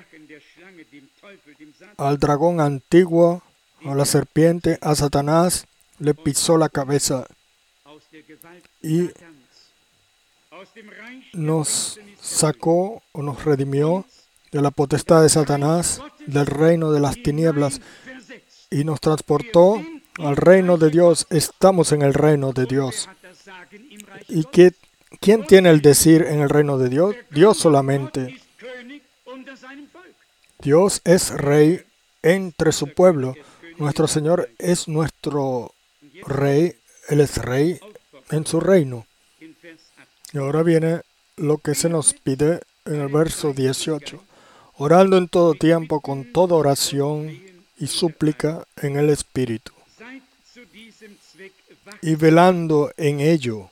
al dragón antiguo, a la serpiente, a Satanás, le pisó la cabeza y nos sacó o nos redimió de la potestad de Satanás, del reino de las tinieblas, y nos transportó al reino de Dios. Estamos en el reino de Dios. ¿Y qué, quién tiene el decir en el reino de Dios? Dios solamente. Dios es rey entre su pueblo. Nuestro Señor es nuestro rey. Él es rey en su reino. Y ahora viene lo que se nos pide en el verso dieciocho. Orando en todo tiempo con toda oración y súplica en el Espíritu. Y velando en ello.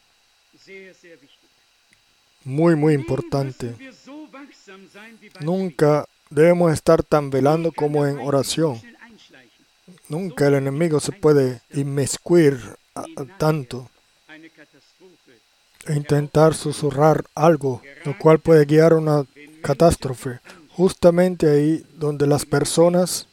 Muy, muy importante. Nunca debemos estar tan velando como en oración. Nunca el enemigo se puede inmiscuir a, a tanto e intentar susurrar algo, lo cual puede guiar a una catástrofe. Justamente ahí donde las personas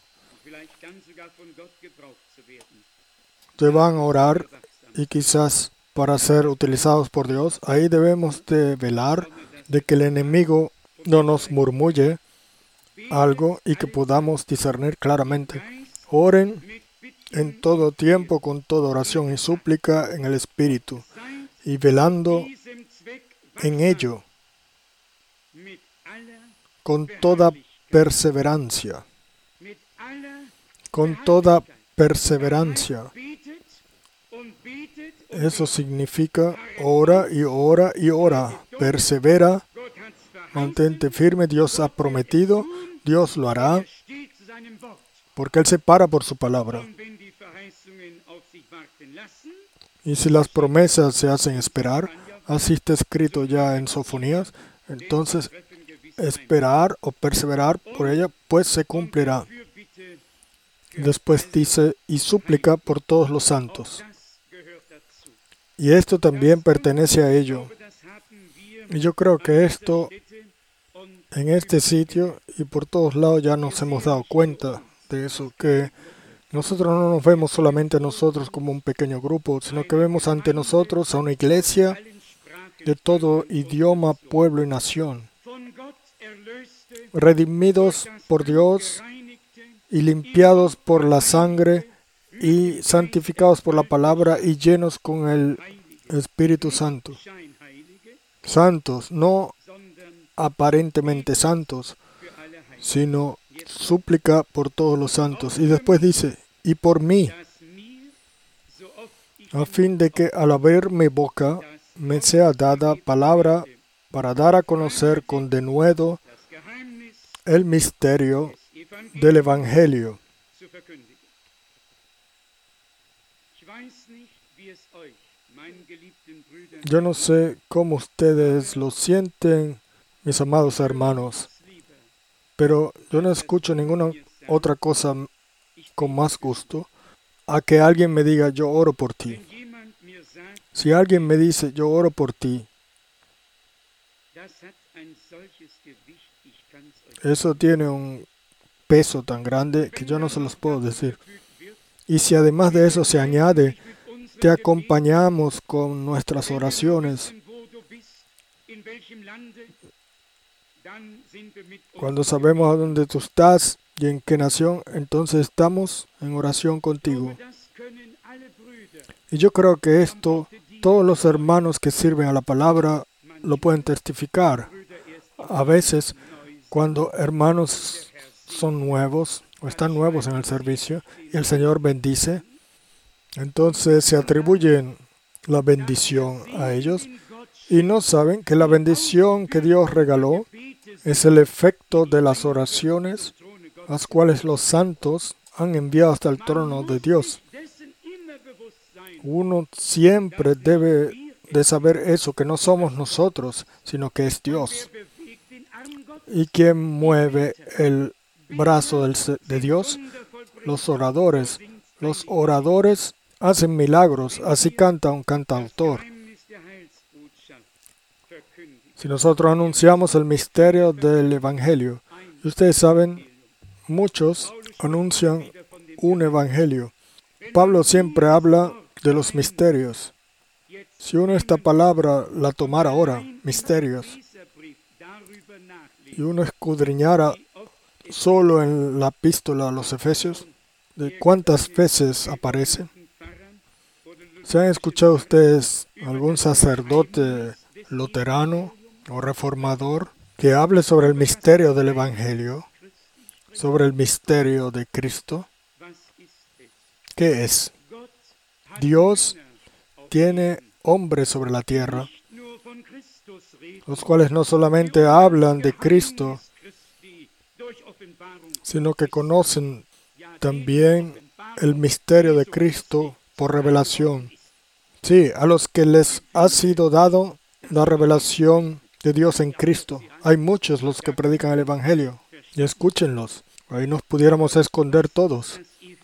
te van a orar y quizás para ser utilizados por Dios, ahí debemos de velar de que el enemigo no nos murmulle algo y que podamos discernir claramente. Oren en todo tiempo con toda oración y súplica en el Espíritu y velando en ello con toda perseverancia. Con toda perseverancia. Eso significa ora y ora y ora. Persevera, mantente firme. Dios ha prometido, Dios lo hará, porque Él se para por su palabra. Y si las promesas se hacen esperar, así está escrito ya en Sofonías, entonces esperar o perseverar por ella, pues se cumplirá. Después dice, y súplica por todos los santos. Y esto también pertenece a ello. Y yo creo que esto, en este sitio y por todos lados ya nos hemos dado cuenta de eso, que nosotros no nos vemos solamente a nosotros como un pequeño grupo, sino que vemos ante nosotros a una iglesia de todo idioma, pueblo y nación, redimidos por Dios y limpiados por la sangre y santificados por la palabra y llenos con el Espíritu Santo. Santos, no aparentemente santos, sino súplica por todos los santos. Y después dice, y por mí, a fin de que al abrir mi boca me sea dada palabra para dar a conocer con denuedo el misterio del Evangelio. Yo no sé cómo ustedes lo sienten, mis amados hermanos, pero yo no escucho ninguna otra cosa con más gusto a que alguien me diga, yo oro por ti. Si alguien me dice, yo oro por ti, eso tiene un peso tan grande que yo no se los puedo decir. Y si además de eso se añade, te acompañamos con nuestras oraciones. Cuando sabemos a dónde tú estás y en qué nación, entonces estamos en oración contigo. Y yo creo que esto, todos los hermanos que sirven a la palabra lo pueden testificar. A veces, cuando hermanos son nuevos o están nuevos en el servicio y el Señor bendice, entonces se atribuyen la bendición a ellos y no saben que la bendición que Dios regaló es el efecto de las oraciones, las cuales los santos han enviado hasta el trono de Dios. Uno siempre debe de saber eso, que no somos nosotros, sino que es Dios. ¿Y quién mueve el brazo del, de Dios? Los oradores. Los oradores hacen milagros, así canta un cantautor. Si nosotros anunciamos el misterio del Evangelio, y ustedes saben, muchos anuncian un Evangelio. Pablo siempre habla de los misterios. Si uno esta palabra la tomara ahora, misterios, y uno escudriñara solo en la epístola a los Efesios, ¿de cuántas veces aparece? ¿Se han escuchado ustedes algún sacerdote luterano o reformador que hable sobre el misterio del Evangelio, sobre el misterio de Cristo? ¿Qué es? Dios tiene hombres sobre la tierra, los cuales no solamente hablan de Cristo, sino que conocen también el misterio de Cristo por revelación. Sí, a los que les ha sido dado la revelación de Dios en Cristo. Hay muchos los que predican el Evangelio, y escúchenlos. Ahí nos pudiéramos esconder todos.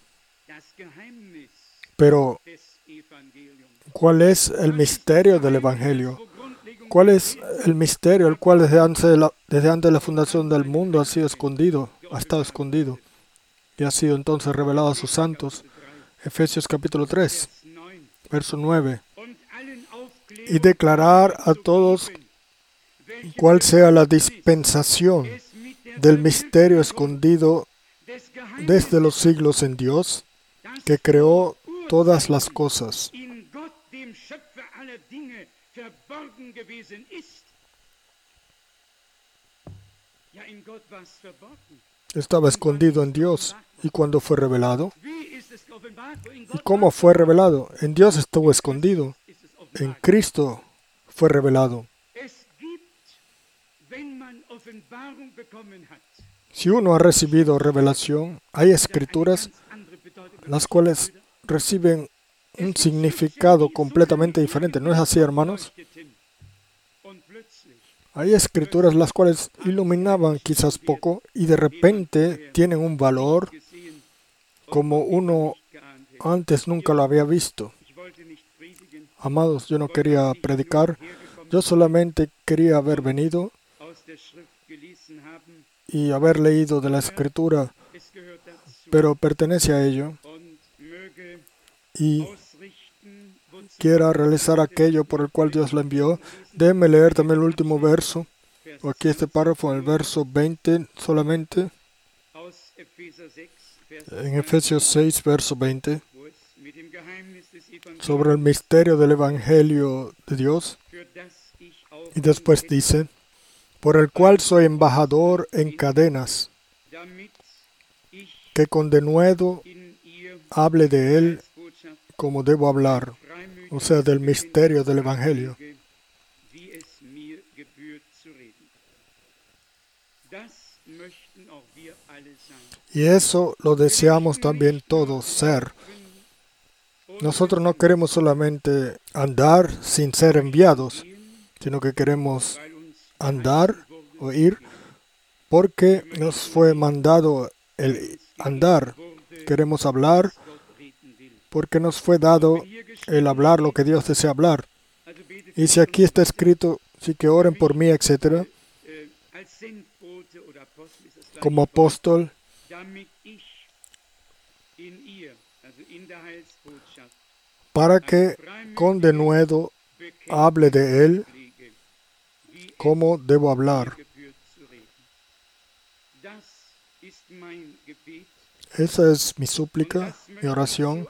Pero, ¿cuál es el misterio del Evangelio? ¿Cuál es el misterio el cual desde antes de la, desde antes de la fundación del mundo ha sido escondido, ha estado escondido y ha sido entonces revelado a sus santos? Efesios capítulo tres, verso nueve. Y declarar a todos cuál sea la dispensación del misterio escondido desde los siglos en Dios, que creó todas las cosas. Estaba escondido en Dios. ¿Y cuándo fue revelado? ¿Y cómo fue revelado? En Dios estuvo escondido. En Cristo fue revelado. Si uno ha recibido revelación, hay escrituras las cuales reciben un significado completamente diferente. ¿No es así, hermanos? Hay escrituras las cuales iluminaban quizás poco y de repente tienen un valor como uno antes nunca lo había visto. Amados, yo no quería predicar, yo solamente quería haber venido y haber leído de la Escritura, pero pertenece a ello y quiera realizar aquello por el cual Dios la envió. Déjenme leer también el último verso, o aquí este párrafo, en el verso veinte solamente, en Efesios seis, verso veinte, sobre el misterio del Evangelio de Dios, y después dice, por el cual soy embajador en cadenas, que con denuedo hable de él como debo hablar, o sea, del misterio del Evangelio. Y eso lo deseamos también todos ser. Nosotros no queremos solamente andar sin ser enviados, sino que queremos andar o ir porque nos fue mandado el andar. Queremos hablar porque nos fue dado el hablar lo que Dios desea hablar. Y si aquí está escrito, sí que oren por mí, etcétera, como apóstol, para que con denuedo hable de él como debo hablar. Esa es mi súplica, mi oración,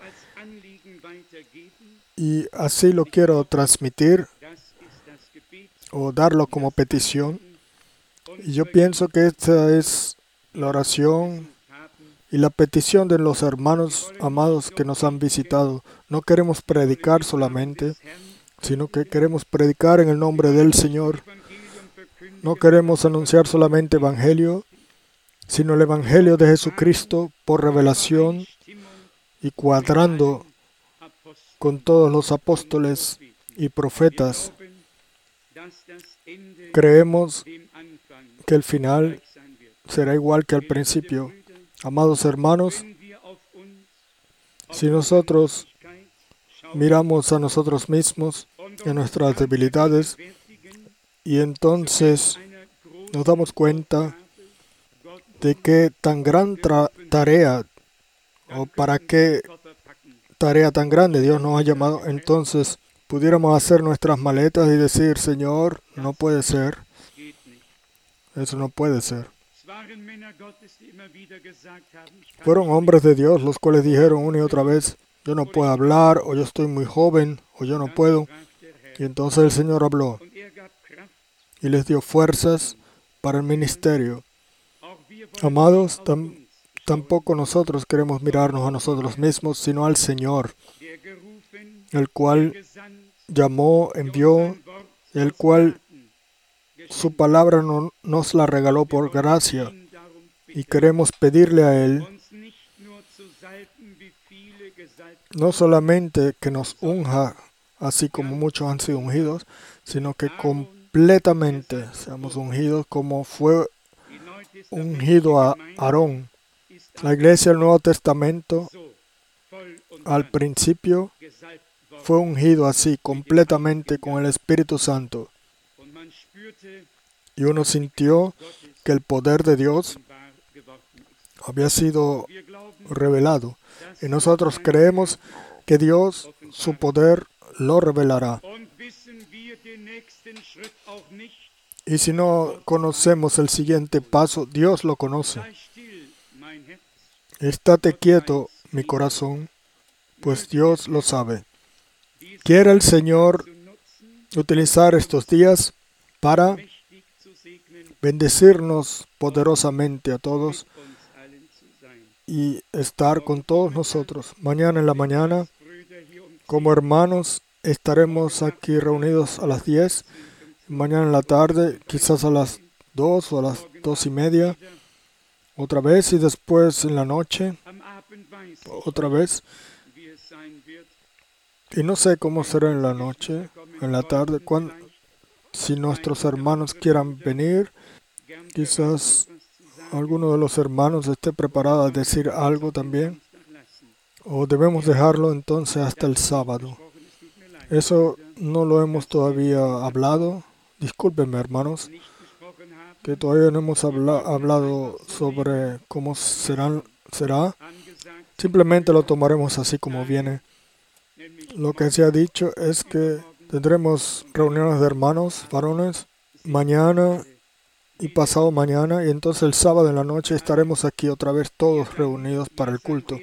y así lo quiero transmitir o darlo como petición. Y yo pienso que esta es la oración y la petición de los hermanos amados que nos han visitado. No queremos predicar solamente, sino que queremos predicar en el nombre del Señor. No queremos anunciar solamente Evangelio, sino el Evangelio de Jesucristo por revelación y cuadrando con todos los apóstoles y profetas. Creemos que el final será igual que al principio. Amados hermanos, si nosotros miramos a nosotros mismos en nuestras debilidades y entonces nos damos cuenta de que tan gran tarea o para qué tarea tan grande Dios nos ha llamado, entonces pudiéramos hacer nuestras maletas y decir, Señor, no puede ser, eso no puede ser. Fueron hombres de Dios los cuales dijeron una y otra vez, yo no puedo hablar, o yo estoy muy joven, o yo no puedo. Y entonces el Señor habló y les dio fuerzas para el ministerio. Amados, tam, tampoco nosotros queremos mirarnos a nosotros mismos, sino al Señor, el cual llamó, envió, el cual su palabra no, nos la regaló por gracia. Y queremos pedirle a Él no solamente que nos unja, así como muchos han sido ungidos, sino que completamente seamos ungidos como fue ungido a Aarón. La iglesia del Nuevo Testamento al principio fue ungido así, completamente con el Espíritu Santo. Y uno sintió que el poder de Dios había sido revelado. Y nosotros creemos que Dios, su poder, lo revelará. Y si no conocemos el siguiente paso, Dios lo conoce. Estate quieto, mi corazón, pues Dios lo sabe. Quiere el Señor utilizar estos días para bendecirnos poderosamente a todos y estar con todos nosotros. Mañana en la mañana, como hermanos, estaremos aquí reunidos a las diez. Mañana en la tarde, quizás a las dos o a las dos y media, otra vez, y después en la noche, otra vez. Y no sé cómo será en la noche, en la tarde, cuando, si nuestros hermanos quieran venir, quizás alguno de los hermanos esté preparado a decir algo también, o debemos dejarlo entonces hasta el sábado. Eso no lo hemos todavía hablado. Discúlpenme, hermanos, que todavía no hemos habla- hablado sobre cómo serán, será. Simplemente lo tomaremos así como viene. Lo que se ha dicho es que tendremos reuniones de hermanos, varones, mañana y pasado mañana, y entonces el sábado en la noche estaremos aquí otra vez todos reunidos para el culto.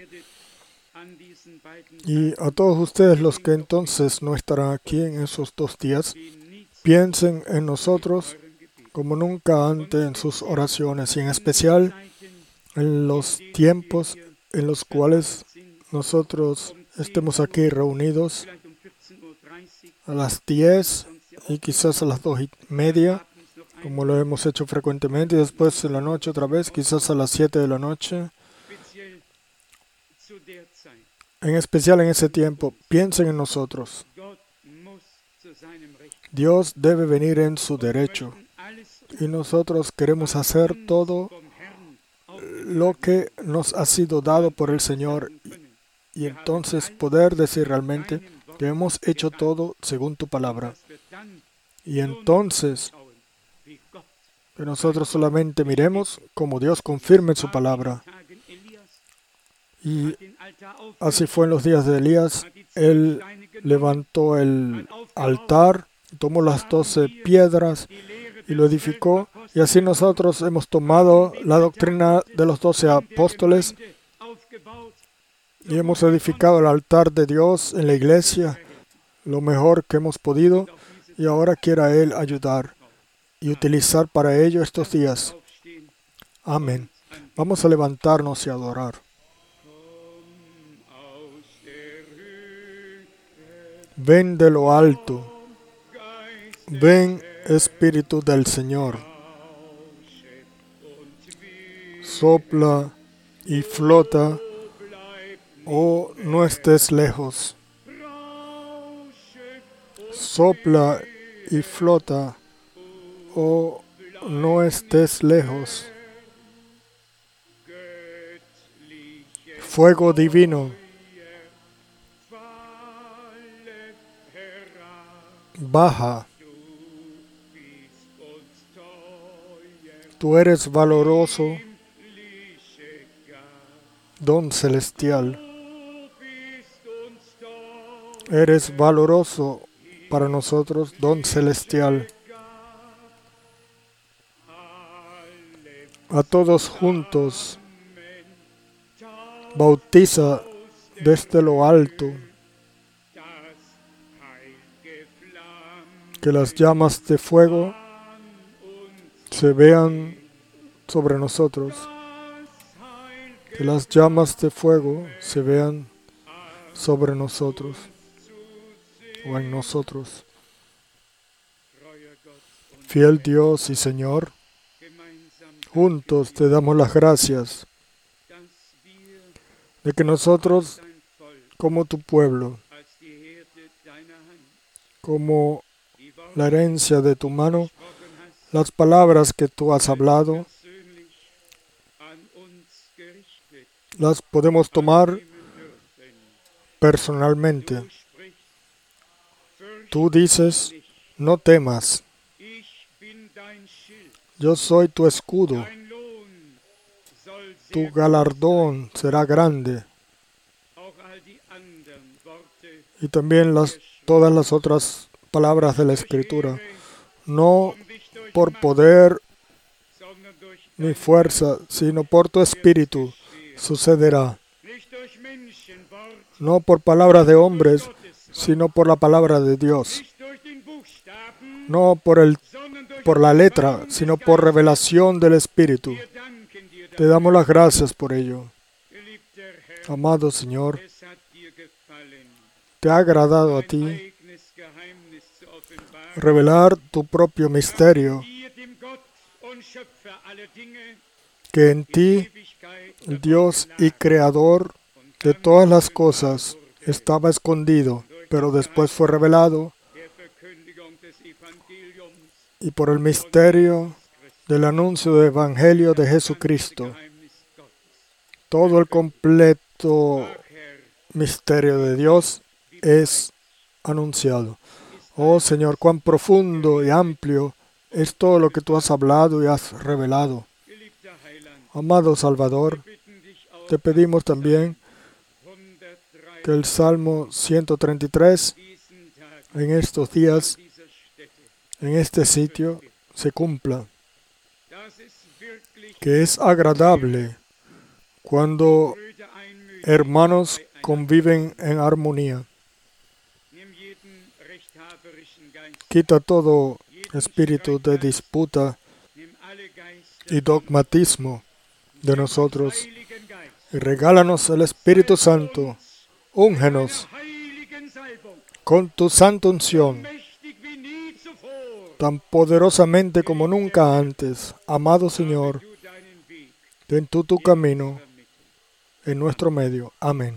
Y a todos ustedes los que entonces no estarán aquí en esos dos días, piensen en nosotros como nunca antes en sus oraciones, y en especial en los tiempos en los cuales nosotros estemos aquí reunidos a las diez y quizás a las dos y media, como lo hemos hecho frecuentemente, y después en la noche otra vez, quizás a las siete de la noche. En especial en ese tiempo, piensen en nosotros. Dios debe venir en su derecho, y nosotros queremos hacer todo lo que nos ha sido dado por el Señor, y entonces poder decir realmente que hemos hecho todo según tu palabra. Y entonces que nosotros solamente miremos como Dios confirme su palabra. Y así fue en los días de Elías. Él levantó el altar, tomó las doce piedras y lo edificó. Y así nosotros hemos tomado la doctrina de los doce apóstoles y hemos edificado el altar de Dios en la iglesia, lo mejor que hemos podido, y ahora quiera Él ayudar y utilizar para ello estos días. Amén. Vamos a levantarnos y adorar. Ven de lo alto, ven Espíritu del Señor, sopla y flota, oh no estés lejos, sopla y flota, oh no estés lejos, fuego divino, baja. Tú eres valoroso, don celestial. Eres valoroso para nosotros, don celestial. A todos juntos, bautiza desde lo alto. Que las llamas de fuego se vean sobre nosotros. Que las llamas de fuego se vean sobre nosotros o en nosotros. Fiel Dios y Señor, juntos te damos las gracias de que nosotros, como tu pueblo, como la herencia de tu mano, las palabras que tú has hablado, las podemos tomar personalmente. Tú dices, no temas, yo soy tu escudo, tu galardón será grande. Y también las, todas las otras palabras de la Escritura, no por poder ni fuerza, sino por tu Espíritu sucederá. No por palabras de hombres, sino por la palabra de Dios. No por, el, por la letra, sino por revelación del Espíritu. Te damos las gracias por ello. Amado Señor, te ha agradado a ti revelar tu propio misterio, que en ti, el Dios y Creador de todas las cosas, estaba escondido, pero después fue revelado y por el misterio del anuncio del Evangelio de Jesucristo, todo el completo misterio de Dios es anunciado. Oh Señor, cuán profundo y amplio es todo lo que tú has hablado y has revelado. Amado Salvador, te pedimos también que el Salmo ciento treinta y tres en estos días, en este sitio, se cumpla. Que es agradable cuando hermanos conviven en armonía. Quita todo espíritu de disputa y dogmatismo de nosotros y regálanos el Espíritu Santo. Úngenos con tu santa unción, tan poderosamente como nunca antes. Amado Señor, ten tú tu camino en nuestro medio. Amén.